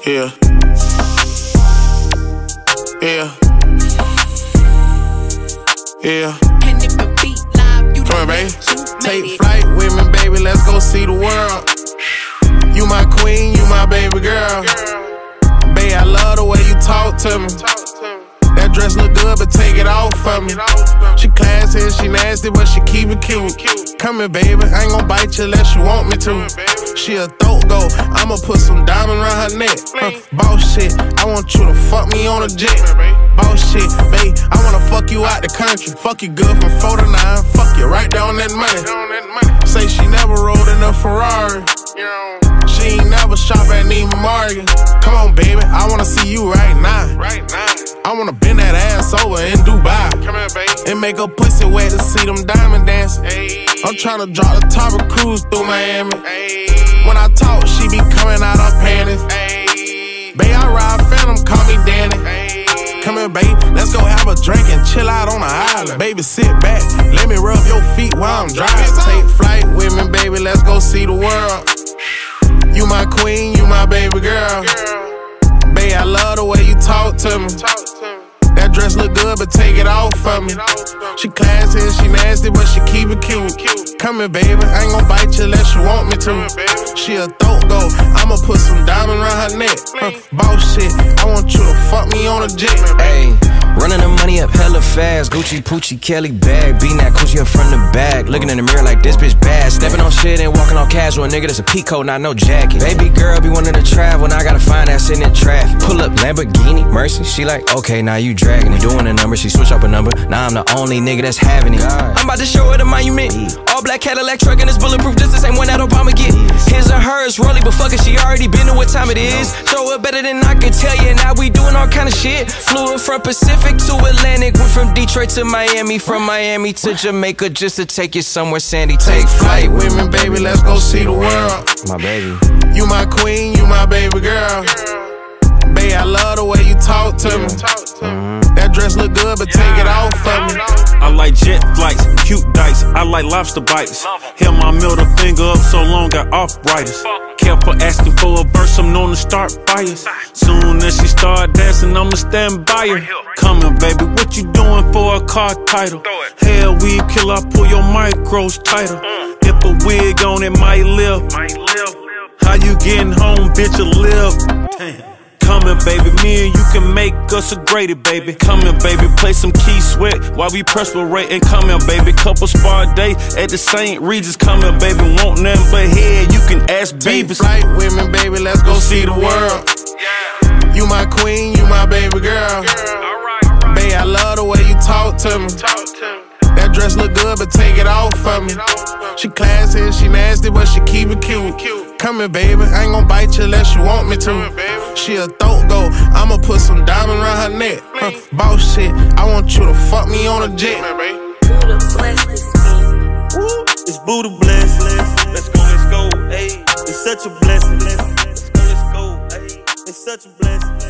Yeah. Yeah. Yeah. And if the beat live, you Come on, know baby. that you Take made it. flight with me, baby. Let's go see the world. You my queen, you my baby girl. Babe, I love the way you talk to me. That dress look good, but take it off for me. She classy and she nasty, but she keep it cute. Come here, baby, I ain't gon' bite you unless you want me to. She a throat go, I'ma put some diamond around her neck. Boss shit, I want you to fuck me on a jet. Boss shit, babe, I wanna fuck you out the country. Fuck you good from 4 to 9, fuck you right down that money. Say she never rode in a Ferrari. She ain't never shop at Neiman Marcus. Come on, baby, I wanna see you right now. I wanna bend that ass over in Dubai. Come here, baby. And make her pussy wet to see them diamond dancing. I'm tryna drop the top of cruise through Miami. When I talk, she be coming out her panties. Babe, I ride Phantom, call me Danny. Come here, babe, let's go have a drink and chill out on the island. Baby, sit back, let me rub your feet while I'm driving. Take flight with me, baby, let's go see the world. You my queen, you my baby girl. Babe, I love the way you talk to me. That dress look good, but take it off for me. She classy and she nasty, but she keep it cute. Come here, baby, I ain't gon' bite you unless you want me to. She a throat go, I'ma put some diamond around her neck. Boss shit, I want you to fuck me on a jet. Ayy, running the money up hella fast. Gucci, Poochie, Kelly bag. Beating that coochie up from the back. Looking in the mirror like this bitch bad. Stepping on shit and walking all casual. Nigga, that's a peacoat, not no jacket. Baby girl be wanting to travel. Now I gotta find that sitting in traffic. Pull up Lamborghini, Mercy. She like, okay, now you dragging it. Doing a number, she switch up a number. Now I'm the only nigga that's having it. I'm about to show her the monument. All black Cadillac truck and it's bulletproof, just the same one that Obama get. His or hers, rolling, but fuck it, she already been to what time it is. Show her better than I can tell you. Now we doing all kind of shit. Flew her from Pacific to Atlantic, went from Detroit to Miami, from Miami to Jamaica, just to take you somewhere sandy. Take flight with me, baby, let's go see the world. My baby. You my queen, you my baby girl. Babe, I love the way you talk to me. That dress look good, but take it off for me. I like jet flights, cute dice, I like lobster bites. Held my middle finger up so long, got arthritis. Careful asking for a verse, I'm known to start fires. Soon as she start dancing, I'ma stand by her. Coming, baby, what you doing for a car title? Hell, weed killer, I pull your micros tighter. If a wig on it might live. How you getting home, bitch, a live? Damn. Come here, baby, me and you can make us a Grady, baby. Come here, baby, play some Key Sweat while we perspirate. And come here, baby, couple spar day at the St. Regis. Come here, baby, want nothing but head, you can ask Beavis. Take flight with me, baby, let's go see the world. You my queen, you my baby girl. Babe, I love the way you talk to me. That dress look good, but take it off for me. She classy and she nasty, but she keep it cute. Come here, baby, I ain't gon' bite you unless you want me to. She a throat go, I'ma put some diamond around her neck. Boss shit, I want you to fuck me on a jet. Buddha bless this beat. It's Buddha blessed. Let's go, ayy. It's such a blessing. Let's go, ayy. It's such a blessing.